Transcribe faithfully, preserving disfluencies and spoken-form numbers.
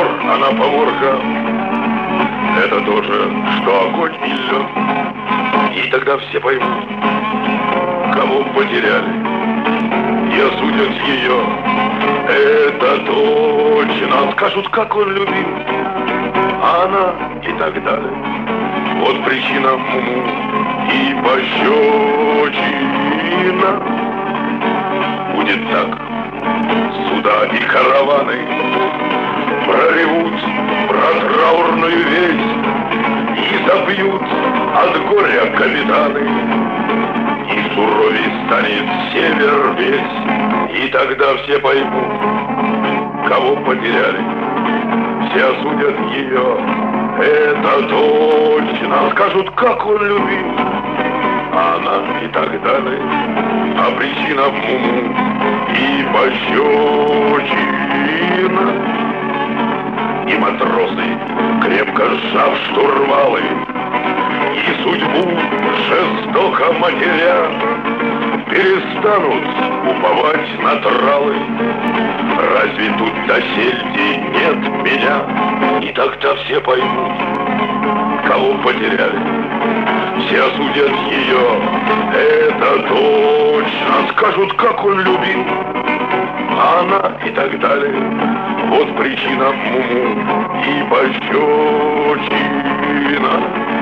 мотор, она поморка. Это тоже, что огонь и лед. И тогда все поймут, кого потеряли, и осудят ее. Это точно. Скажут, как он любил, а она и так далее. Вот причина муму и пощечина. Будет так. Суда и караваны проревут про траурную весть и запьют от горя капитаны. И суровей станет север весь. И тогда все поймут, кого потеряли, все осудят ее. Это точно. Скажут, как он любил, а она и так далее. А причина в муму и пощечина. И матросы, крепко сжав штурвалы, и судьбу жестоко матеря, перестанут уповать на тралы. Разве тут досель нет меня? И тогда все поймут, кого потеряли, все осудят ее. Это точно. Скажут, как он любил, а она и так далее. Вот причина муму и пощечина.